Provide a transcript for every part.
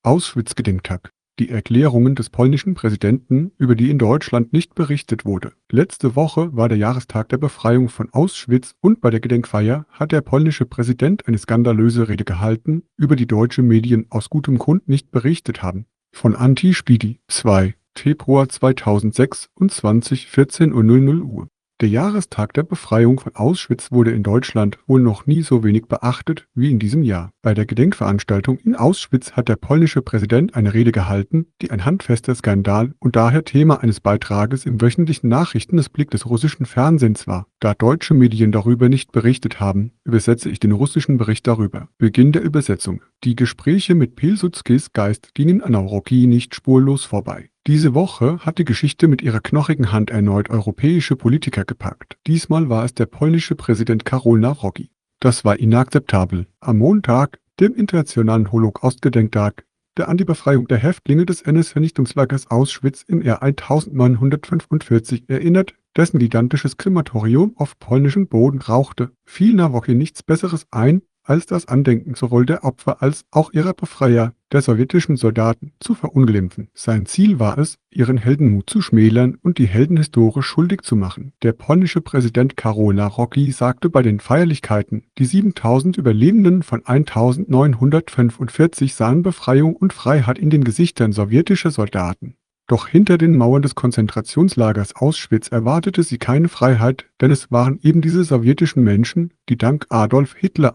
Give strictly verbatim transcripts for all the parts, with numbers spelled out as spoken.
Auschwitz-Gedenktag. Die Erklärungen des polnischen Präsidenten, über die in Deutschland nicht berichtet wurde. Letzte Woche war der Jahrestag der Befreiung von Auschwitz und bei der Gedenkfeier hat der polnische Präsident eine skandalöse Rede gehalten, über die deutsche Medien aus gutem Grund nicht berichtet haben. Von Anti-Spiegel, zwei, Februar zweitausendsechsundzwanzig, vierzehn Uhr null null Uhr. Der Jahrestag der Befreiung von Auschwitz wurde in Deutschland wohl noch nie so wenig beachtet wie in diesem Jahr. Bei der Gedenkveranstaltung in Auschwitz hat der polnische Präsident eine Rede gehalten, die ein handfester Skandal und daher Thema eines Beitrages im wöchentlichen Nachrichtenblick des russischen Fernsehens war. Da deutsche Medien darüber nicht berichtet haben, übersetze ich den russischen Bericht darüber. Beginn der Übersetzung. Die Gespräche mit Pilsudskis Geist gingen an Nawrocki nicht spurlos vorbei. Diese Woche hat die Geschichte mit ihrer knochigen Hand erneut europäische Politiker gepackt. Diesmal war es der polnische Präsident Karol Nawrocki. Das war inakzeptabel. Am Montag, dem internationalen Holocaust-Gedenktag, der an die Befreiung der Häftlinge des N S-Vernichtungslagers Auschwitz im Jahr neunzehnhundertfünfundvierzig erinnert, dessen gigantisches Krematorium auf polnischem Boden rauchte, fiel Nawrocki nichts Besseres ein, als das Andenken sowohl der Opfer als auch ihrer Befreier, der sowjetischen Soldaten, zu verunglimpfen. Sein Ziel war es, ihren Heldenmut zu schmälern und die Heldenhistorie schuldig zu machen. Der polnische Präsident Karol Nawrocki sagte bei den Feierlichkeiten, die siebentausend Überlebenden von neunzehnhundertfünfundvierzig sahen Befreiung und Freiheit in den Gesichtern sowjetischer Soldaten. Doch hinter den Mauern des Konzentrationslagers Auschwitz erwartete sie keine Freiheit, denn es waren eben diese sowjetischen Menschen, die dank Adolf Hitler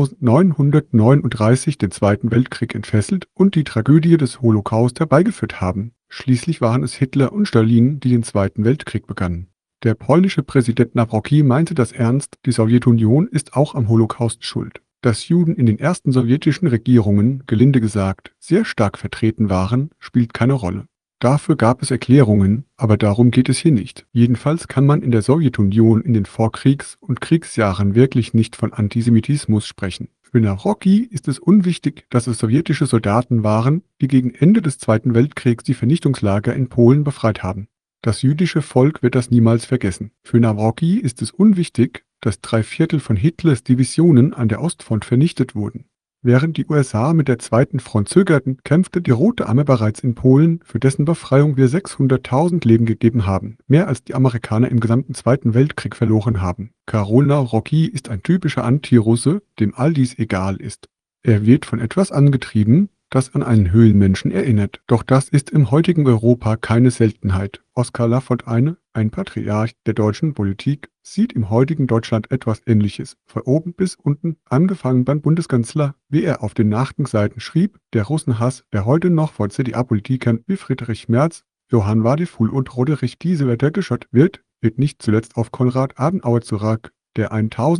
neunzehnhundertneununddreißig den Zweiten Weltkrieg entfesselt und die Tragödie des Holocaust herbeigeführt haben. Schließlich waren es Hitler und Stalin, die den Zweiten Weltkrieg begannen. Der polnische Präsident Nawrocki meinte das ernst, die Sowjetunion ist auch am Holocaust schuld. Dass Juden in den ersten sowjetischen Regierungen, gelinde gesagt, sehr stark vertreten waren, spielt keine Rolle. Dafür gab es Erklärungen, aber darum geht es hier nicht. Jedenfalls kann man in der Sowjetunion in den Vorkriegs- und Kriegsjahren wirklich nicht von Antisemitismus sprechen. Für Nawrocki ist es unwichtig, dass es sowjetische Soldaten waren, die gegen Ende des Zweiten Weltkriegs die Vernichtungslager in Polen befreit haben. Das jüdische Volk wird das niemals vergessen. Für Nawrocki ist es unwichtig, dass drei Viertel von Hitlers Divisionen an der Ostfront vernichtet wurden. Während die U S A mit der zweiten Front zögerten, kämpfte die Rote Armee bereits in Polen, für dessen Befreiung wir sechshunderttausend Leben gegeben haben, mehr als die Amerikaner im gesamten Zweiten Weltkrieg verloren haben. Karol Nawrocki ist ein typischer Anti-Russe, dem all dies egal ist. Er wird von etwas angetrieben, das an einen Höhlenmenschen erinnert. Doch das ist im heutigen Europa keine Seltenheit. Oskar Lafontaine, ein Patriarch der deutschen Politik, sieht im heutigen Deutschland etwas Ähnliches. Von oben bis unten, angefangen beim Bundeskanzler, wie er auf den Nachdenseiten schrieb, der Russenhass, der heute noch von C D A-Politikern wie Friedrich Merz, Johann Wadefuhl und Roderich Kiesewetter geschott wird, wird nicht zuletzt auf Konrad Adenauer zurück, der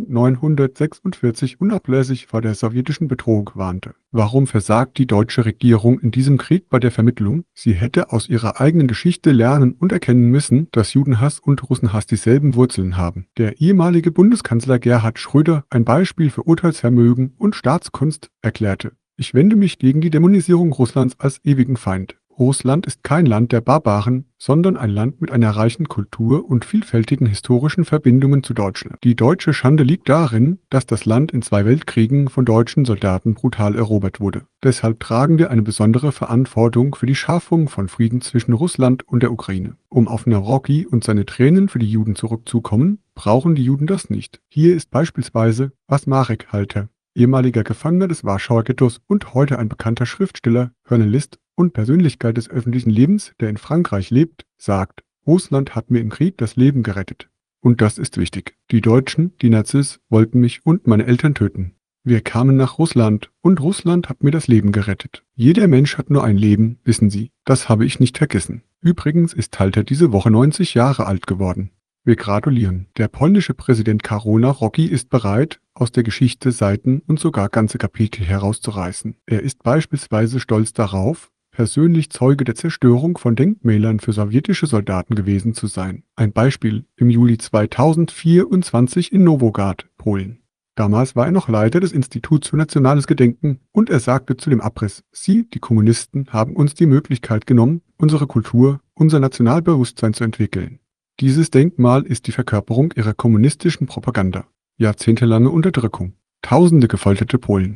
neunzehnhundertsechsundvierzig unablässig vor der sowjetischen Bedrohung warnte. Warum versagt die deutsche Regierung in diesem Krieg bei der Vermittlung? Sie hätte aus ihrer eigenen Geschichte lernen und erkennen müssen, dass Judenhass und Russenhass dieselben Wurzeln haben. Der ehemalige Bundeskanzler Gerhard Schröder, ein Beispiel für Urteilsvermögen und Staatskunst, erklärte: Ich wende mich gegen die Dämonisierung Russlands als ewigen Feind. Russland ist kein Land der Barbaren, sondern ein Land mit einer reichen Kultur und vielfältigen historischen Verbindungen zu Deutschland. Die deutsche Schande liegt darin, dass das Land in zwei Weltkriegen von deutschen Soldaten brutal erobert wurde. Deshalb tragen wir eine besondere Verantwortung für die Schaffung von Frieden zwischen Russland und der Ukraine. Um auf Nawrocki und seine Tränen für die Juden zurückzukommen, brauchen die Juden das nicht. Hier ist beispielsweise was Marek Halter, ehemaliger Gefangener des Warschauer Ghettos und heute ein bekannter Schriftsteller, Journalist und Persönlichkeit des öffentlichen Lebens, der in Frankreich lebt, sagt: Russland hat mir im Krieg das Leben gerettet. Und das ist wichtig. Die Deutschen, die Nazis, wollten mich und meine Eltern töten. Wir kamen nach Russland und Russland hat mir das Leben gerettet. Jeder Mensch hat nur ein Leben, wissen Sie. Das habe ich nicht vergessen. Übrigens ist Halter diese Woche neunzig Jahre alt geworden. Wir gratulieren. Der polnische Präsident Karol Nawrocki ist bereit, aus der Geschichte Seiten und sogar ganze Kapitel herauszureißen. Er ist beispielsweise stolz darauf, persönlich Zeuge der Zerstörung von Denkmälern für sowjetische Soldaten gewesen zu sein. Ein Beispiel im Juli zweitausendvierundzwanzig in Nowogród, Polen. Damals war er noch Leiter des Instituts für Nationales Gedenken und er sagte zu dem Abriss: Sie, die Kommunisten, haben uns die Möglichkeit genommen, unsere Kultur, unser Nationalbewusstsein zu entwickeln. Dieses Denkmal ist die Verkörperung ihrer kommunistischen Propaganda. Jahrzehntelange Unterdrückung. Tausende gefolterte Polen.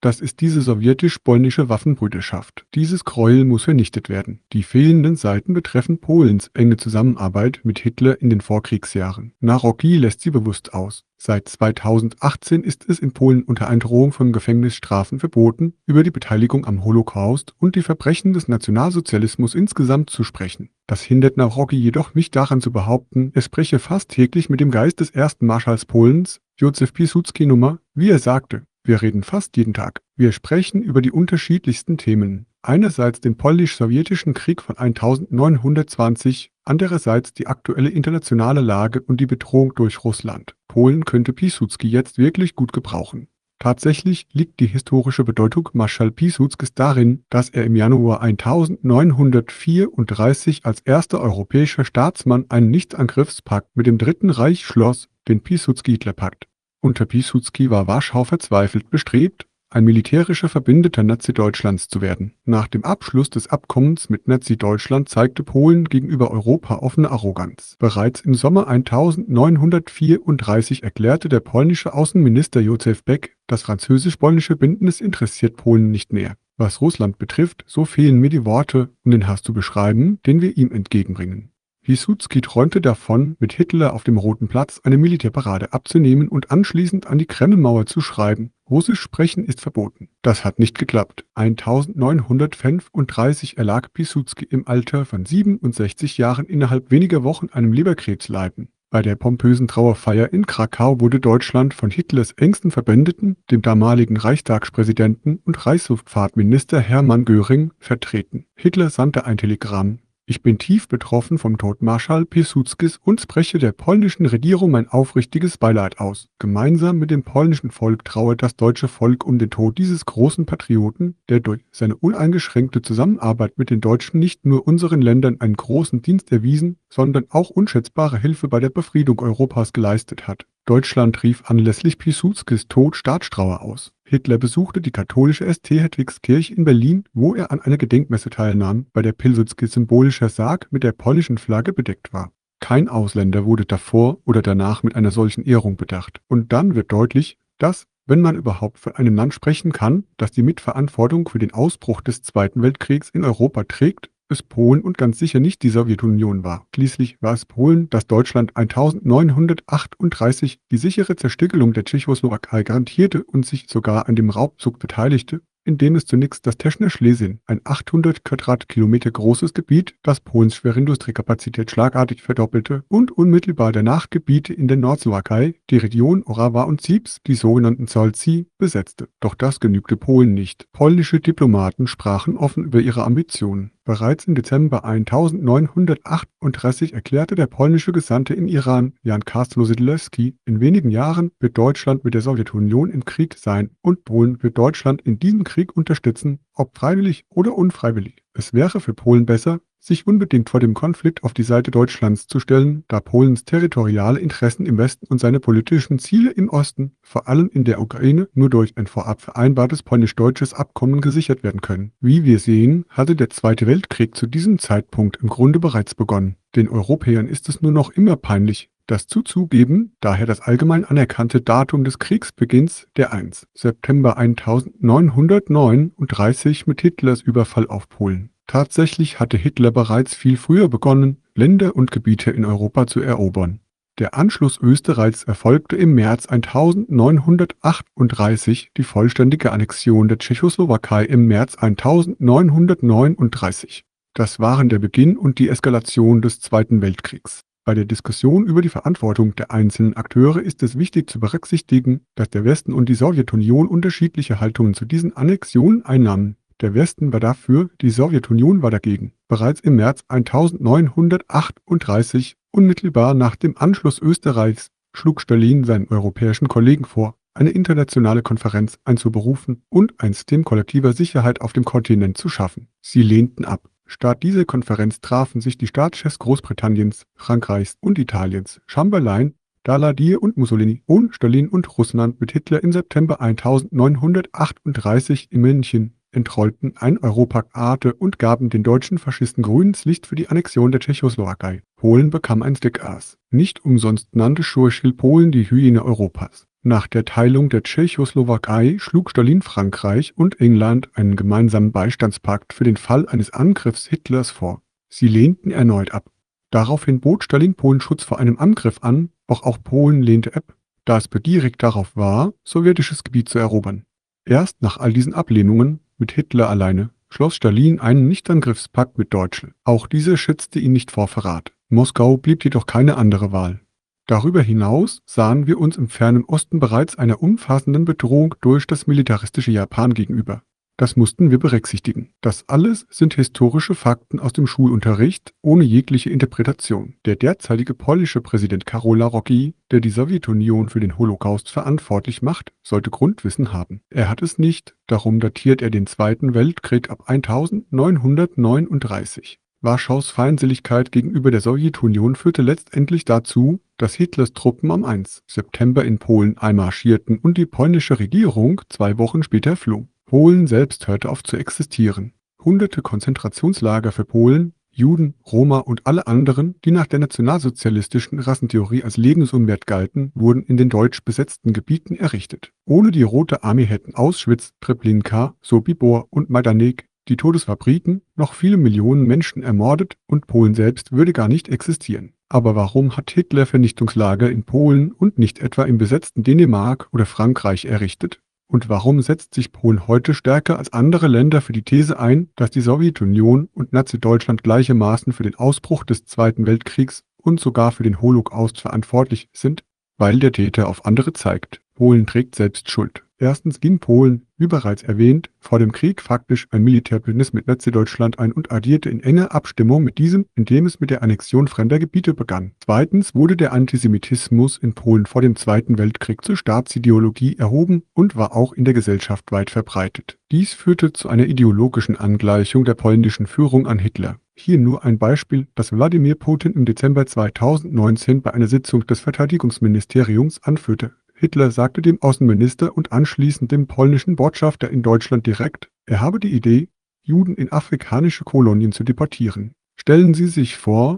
Das ist diese sowjetisch-polnische Waffenbrüderschaft. Dieses Gräuel muss vernichtet werden. Die fehlenden Seiten betreffen Polens enge Zusammenarbeit mit Hitler in den Vorkriegsjahren. Nawrocki lässt sie bewusst aus. Seit zweitausendachtzehn ist es in Polen unter Androhung von Gefängnisstrafen verboten, über die Beteiligung am Holocaust und die Verbrechen des Nationalsozialismus insgesamt zu sprechen. Das hindert Nawrocki jedoch nicht daran zu behaupten, er spreche fast täglich mit dem Geist des ersten Marschalls Polens, Józef Piłsudski Nummer, wie er sagte: Wir reden fast jeden Tag. Wir sprechen über die unterschiedlichsten Themen. Einerseits den polnisch-sowjetischen Krieg von neunzehnhundertzwanzig, andererseits die aktuelle internationale Lage und die Bedrohung durch Russland. Polen könnte Piłsudski jetzt wirklich gut gebrauchen. Tatsächlich liegt die historische Bedeutung Marschall Piłsudskis darin, dass er im Januar neunzehnhundertvierunddreißig als erster europäischer Staatsmann einen Nichtangriffspakt mit dem Dritten Reich schloss, den Piłsudski-Hitler-Pakt. Unter Piłsudski war Warschau verzweifelt bestrebt, ein militärischer Verbündeter Nazi-Deutschlands zu werden. Nach dem Abschluss des Abkommens mit Nazi-Deutschland zeigte Polen gegenüber Europa offene Arroganz. Bereits im Sommer neunzehnhundertvierunddreißig erklärte der polnische Außenminister Józef Beck, das französisch-polnische Bündnis interessiert Polen nicht mehr. Was Russland betrifft, so fehlen mir die Worte, um den Hass zu beschreiben, den wir ihm entgegenbringen. Piłsudski träumte davon, mit Hitler auf dem Roten Platz eine Militärparade abzunehmen und anschließend an die Kremlmauer zu schreiben: Russisch sprechen ist verboten. Das hat nicht geklappt. neunzehnhundertfünfunddreißig erlag Piłsudski im Alter von siebenundsechzig Jahren innerhalb weniger Wochen einem Leberkrebsleiden. Bei der pompösen Trauerfeier in Krakau wurde Deutschland von Hitlers engsten Verbündeten, dem damaligen Reichstagspräsidenten und Reichsluftfahrtminister Hermann Göring, vertreten. Hitler sandte ein Telegramm: Ich bin tief betroffen vom Tod Marschall Piłsudskis und spreche der polnischen Regierung mein aufrichtiges Beileid aus. Gemeinsam mit dem polnischen Volk trauert das deutsche Volk um den Tod dieses großen Patrioten, der durch seine uneingeschränkte Zusammenarbeit mit den Deutschen nicht nur unseren Ländern einen großen Dienst erwiesen, sondern auch unschätzbare Hilfe bei der Befriedung Europas geleistet hat. Deutschland rief anlässlich Piłsudskis Tod Staatstrauer aus. Hitler besuchte die katholische S T Hedwigskirche in Berlin, wo er an einer Gedenkmesse teilnahm, bei der Piłsudskis symbolischer Sarg mit der polnischen Flagge bedeckt war. Kein Ausländer wurde davor oder danach mit einer solchen Ehrung bedacht. Und dann wird deutlich, dass, wenn man überhaupt von einem Land sprechen kann, das die Mitverantwortung für den Ausbruch des Zweiten Weltkriegs in Europa trägt, es Polen und ganz sicher nicht die Sowjetunion war. Schließlich war es Polen, das Deutschland neunzehnhundertachtunddreißig die sichere Zerstückelung der Tschechoslowakei garantierte und sich sogar an dem Raubzug beteiligte, indem es zunächst das Teschner Schlesien, ein achthundert Quadratkilometer großes Gebiet, das Polens schwere Industriekapazität schlagartig verdoppelte, und unmittelbar danach Gebiete in der Nordslowakei, die Region Orawa und Siebs, die sogenannten Solci, besetzte. Doch das genügte Polen nicht. Polnische Diplomaten sprachen offen über ihre Ambitionen. Bereits im Dezember neunzehnhundertachtunddreißig erklärte der polnische Gesandte im Iran, Jan Kaslo-Siedlewski, in wenigen Jahren wird Deutschland mit der Sowjetunion im Krieg sein und Polen wird Deutschland in diesem Krieg unterstützen, ob freiwillig oder unfreiwillig. Es wäre für Polen besser, sich unbedingt vor dem Konflikt auf die Seite Deutschlands zu stellen, da Polens territoriale Interessen im Westen und seine politischen Ziele im Osten, vor allem in der Ukraine, nur durch ein vorab vereinbartes polnisch-deutsches Abkommen gesichert werden können. Wie wir sehen, hatte der Zweite Weltkrieg zu diesem Zeitpunkt im Grunde bereits begonnen. Den Europäern ist es nur noch immer peinlich, das zuzugeben, daher das allgemein anerkannte Datum des Kriegsbeginns, der ersten September neunzehnhundertneununddreißig mit Hitlers Überfall auf Polen. Tatsächlich hatte Hitler bereits viel früher begonnen, Länder und Gebiete in Europa zu erobern. Der Anschluss Österreichs erfolgte im März neunzehnhundertachtunddreißig, die vollständige Annexion der Tschechoslowakei im März neunzehnhundertneununddreißig. Das waren der Beginn und die Eskalation des Zweiten Weltkriegs. Bei der Diskussion über die Verantwortung der einzelnen Akteure ist es wichtig zu berücksichtigen, dass der Westen und die Sowjetunion unterschiedliche Haltungen zu diesen Annexionen einnahmen. Der Westen war dafür, die Sowjetunion war dagegen. Bereits im März neunzehnhundertachtunddreißig, unmittelbar nach dem Anschluss Österreichs, schlug Stalin seinen europäischen Kollegen vor, eine internationale Konferenz einzuberufen und ein System kollektiver Sicherheit auf dem Kontinent zu schaffen. Sie lehnten ab. Statt dieser Konferenz trafen sich die Staatschefs Großbritanniens, Frankreichs und Italiens, Chamberlain, Daladier und Mussolini und Stalin und Russland mit Hitler im September neunzehnhundertachtunddreißig in München, entrollten ein Europakt und gaben den deutschen Faschisten grünes Licht für die Annexion der Tschechoslowakei. Polen bekam ein Stickass. Nicht umsonst nannte Churchill Polen die Hyäne Europas. Nach der Teilung der Tschechoslowakei schlug Stalin Frankreich und England einen gemeinsamen Beistandspakt für den Fall eines Angriffs Hitlers vor. Sie lehnten erneut ab. Daraufhin bot Stalin Polen Schutz vor einem Angriff an, doch auch Polen lehnte ab, da es begierig darauf war, sowjetisches Gebiet zu erobern. Erst nach all diesen Ablehnungen, mit Hitler alleine, schloss Stalin einen Nichtangriffspakt mit Deutschland. Auch dieser schützte ihn nicht vor Verrat. Moskau blieb jedoch keine andere Wahl. Darüber hinaus sahen wir uns im fernen Osten bereits einer umfassenden Bedrohung durch das militaristische Japan gegenüber. Das mussten wir berücksichtigen. Das alles sind historische Fakten aus dem Schulunterricht, ohne jegliche Interpretation. Der derzeitige polnische Präsident Karol Nawrocki, der die Sowjetunion für den Holocaust verantwortlich macht, sollte Grundwissen haben. Er hat es nicht, darum datiert er den Zweiten Weltkrieg ab neunzehnhundertneununddreißig. Warschaus Feindseligkeit gegenüber der Sowjetunion führte letztendlich dazu, dass Hitlers Truppen am ersten September in Polen einmarschierten und die polnische Regierung zwei Wochen später floh. Polen selbst hörte auf zu existieren. Hunderte Konzentrationslager für Polen, Juden, Roma und alle anderen, die nach der nationalsozialistischen Rassentheorie als lebensunwert galten, wurden in den deutsch besetzten Gebieten errichtet. Ohne die Rote Armee hätten Auschwitz, Treblinka, Sobibor und Majdanek, die Todesfabriken, noch viele Millionen Menschen ermordet und Polen selbst würde gar nicht existieren. Aber warum hat Hitler Vernichtungslager in Polen und nicht etwa im besetzten Dänemark oder Frankreich errichtet? Und warum setzt sich Polen heute stärker als andere Länder für die These ein, dass die Sowjetunion und Nazi-Deutschland gleichermaßen für den Ausbruch des Zweiten Weltkriegs und sogar für den Holocaust verantwortlich sind? Weil der Täter auf andere zeigt. Polen trägt selbst Schuld. Erstens ging Polen, wie bereits erwähnt, vor dem Krieg faktisch ein Militärbündnis mit Nazi-Deutschland ein und agierte in enger Abstimmung mit diesem, indem es mit der Annexion fremder Gebiete begann. Zweitens wurde der Antisemitismus in Polen vor dem Zweiten Weltkrieg zur Staatsideologie erhoben und war auch in der Gesellschaft weit verbreitet. Dies führte zu einer ideologischen Angleichung der polnischen Führung an Hitler. Hier nur ein Beispiel, das Wladimir Putin im Dezember zweitausendneunzehn bei einer Sitzung des Verteidigungsministeriums anführte. Hitler sagte dem Außenminister und anschließend dem polnischen Botschafter in Deutschland direkt, er habe die Idee, Juden in afrikanische Kolonien zu deportieren. Stellen Sie sich vor,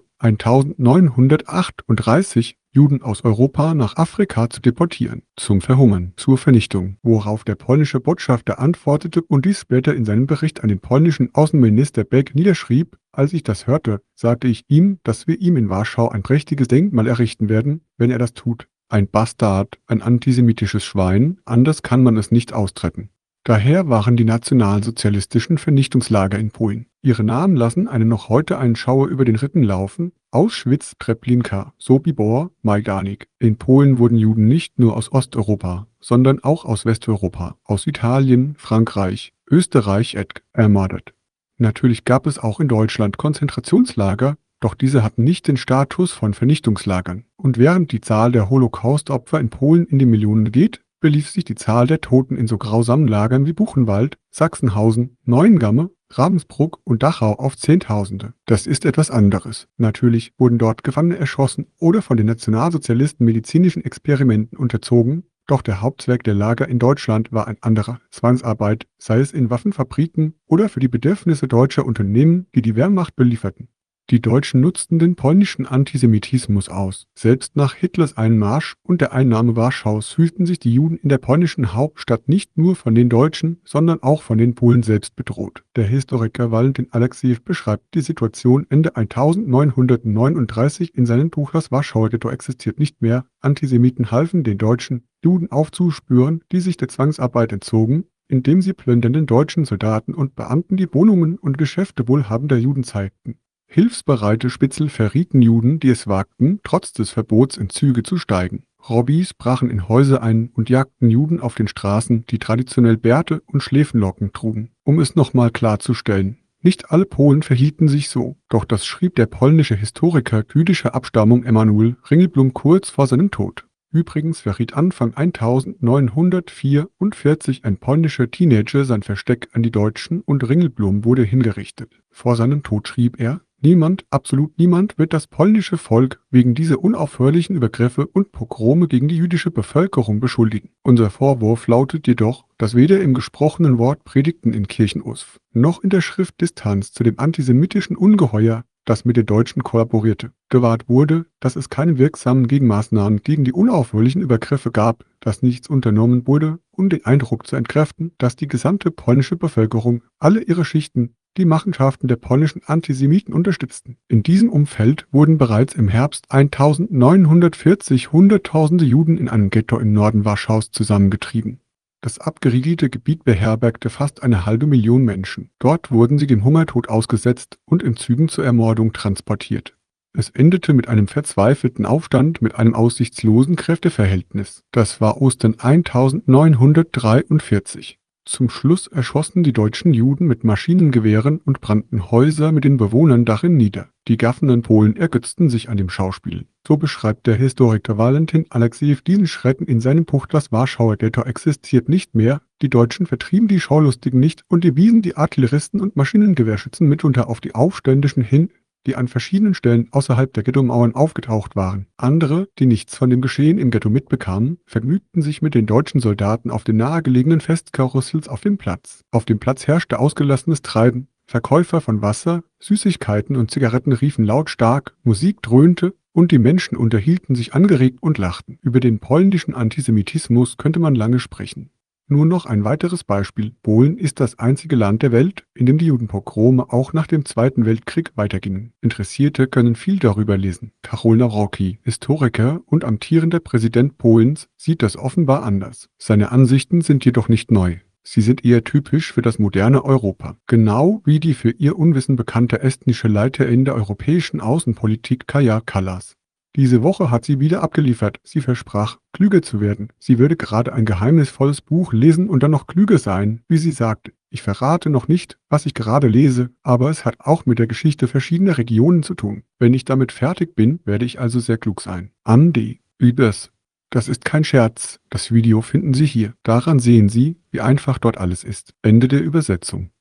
neunzehnhundertachtunddreißig Juden aus Europa nach Afrika zu deportieren, zum Verhungern, zur Vernichtung, worauf der polnische Botschafter antwortete und dies später in seinem Bericht an den polnischen Außenminister Beck niederschrieb. Als ich das hörte, sagte ich ihm, dass wir ihm in Warschau ein prächtiges Denkmal errichten werden, wenn er das tut. Ein Bastard, ein antisemitisches Schwein, anders kann man es nicht austretten. Daher waren die nationalsozialistischen Vernichtungslager in Polen. Ihre Namen lassen einen noch heute einen Schauer über den Rippen laufen. Auschwitz, Treblinka, Sobibor, Majdanek. In Polen wurden Juden nicht nur aus Osteuropa, sondern auch aus Westeuropa, aus Italien, Frankreich, Österreich ermordet. Natürlich gab es auch in Deutschland Konzentrationslager, doch diese hatten nicht den Status von Vernichtungslagern. Und während die Zahl der Holocaust-Opfer in Polen in die Millionen geht, belief sich die Zahl der Toten in so grausamen Lagern wie Buchenwald, Sachsenhausen, Neuengamme, Ravensbrück und Dachau auf Zehntausende. Das ist etwas anderes. Natürlich wurden dort Gefangene erschossen oder von den Nationalsozialisten medizinischen Experimenten unterzogen, doch der Hauptzweck der Lager in Deutschland war ein anderer: Zwangsarbeit, sei es in Waffenfabriken oder für die Bedürfnisse deutscher Unternehmen, die die Wehrmacht belieferten. Die Deutschen nutzten den polnischen Antisemitismus aus. Selbst nach Hitlers Einmarsch und der Einnahme Warschaus fühlten sich die Juden in der polnischen Hauptstadt nicht nur von den Deutschen, sondern auch von den Polen selbst bedroht. Der Historiker Valentin Alexejew beschreibt die Situation Ende neunzehnhundertneununddreißig in seinem Buch Das Warschauer Ghetto existiert nicht mehr. Antisemiten halfen den Deutschen, Juden aufzuspüren, die sich der Zwangsarbeit entzogen, indem sie plündernden deutschen Soldaten und Beamten die Wohnungen und Geschäfte wohlhabender Juden zeigten. Hilfsbereite Spitzel verrieten Juden, die es wagten, trotz des Verbots in Züge zu steigen. Robbys brachen in Häuser ein und jagten Juden auf den Straßen, die traditionell Bärte und Schläfenlocken trugen. Um es nochmal klarzustellen, nicht alle Polen verhielten sich so, doch das schrieb der polnische Historiker jüdischer Abstammung Emanuel Ringelblum kurz vor seinem Tod. Übrigens verriet Anfang neunzehnhundertvierundvierzig ein polnischer Teenager sein Versteck an die Deutschen und Ringelblum wurde hingerichtet. Vor seinem Tod schrieb er: Niemand, absolut niemand wird das polnische Volk wegen dieser unaufhörlichen Übergriffe und Pogrome gegen die jüdische Bevölkerung beschuldigen. Unser Vorwurf lautet jedoch, dass weder im gesprochenen Wort Predigten in Kirchen-Usf noch in der Schrift Distanz zu dem antisemitischen Ungeheuer das mit den Deutschen kollaborierte. Gewahrt wurde, dass es keine wirksamen Gegenmaßnahmen gegen die unaufhörlichen Übergriffe gab, dass nichts unternommen wurde, um den Eindruck zu entkräften, dass die gesamte polnische Bevölkerung, alle ihre Schichten, die Machenschaften der polnischen Antisemiten unterstützten. In diesem Umfeld wurden bereits im Herbst neunzehnhundertvierzig Hunderttausende Juden in einem Ghetto im Norden Warschaus zusammengetrieben. Das abgeriegelte Gebiet beherbergte fast eine halbe Million Menschen. Dort wurden sie dem Hungertod ausgesetzt und in Zügen zur Ermordung transportiert. Es endete mit einem verzweifelten Aufstand mit einem aussichtslosen Kräfteverhältnis. Das war Ostern neunzehnhundertdreiundvierzig. Zum Schluss erschossen die deutschen Juden mit Maschinengewehren und brannten Häuser mit den Bewohnern darin nieder. Die gaffenden Polen ergötzten sich an dem Schauspiel. So beschreibt der Historiker Valentin Alexejew diesen Schrecken in seinem Buch Das Warschauer Ghetto existiert nicht mehr. Die Deutschen vertrieben die Schaulustigen nicht und die wiesen die Artilleristen und Maschinengewehrschützen mitunter auf die Aufständischen hin, die an verschiedenen Stellen außerhalb der Ghettomauern aufgetaucht waren. Andere, die nichts von dem Geschehen im Ghetto mitbekamen, vergnügten sich mit den deutschen Soldaten auf den nahegelegenen Festkarussells auf dem Platz. Auf dem Platz herrschte ausgelassenes Treiben. Verkäufer von Wasser, Süßigkeiten und Zigaretten riefen lautstark, Musik dröhnte und die Menschen unterhielten sich angeregt und lachten. Über den polnischen Antisemitismus könnte man lange sprechen. Nur noch ein weiteres Beispiel. Polen ist das einzige Land der Welt, in dem die Judenpogrome auch nach dem Zweiten Weltkrieg weitergingen. Interessierte können viel darüber lesen. Karol Nawrocki, Historiker und amtierender Präsident Polens, sieht das offenbar anders. Seine Ansichten sind jedoch nicht neu. Sie sind eher typisch für das moderne Europa. Genau wie die für ihr Unwissen bekannte estnische Leiterin der europäischen Außenpolitik Kaja Kallas. Diese Woche hat sie wieder abgeliefert. Sie versprach, klüger zu werden. Sie würde gerade ein geheimnisvolles Buch lesen und dann noch klüger sein, wie sie sagte. Ich verrate noch nicht, was ich gerade lese, aber es hat auch mit der Geschichte verschiedener Regionen zu tun. Wenn ich damit fertig bin, werde ich also sehr klug sein. Andi, übers. Das ist kein Scherz. Das Video finden Sie hier. Daran sehen Sie, wie einfach dort alles ist. Ende der Übersetzung.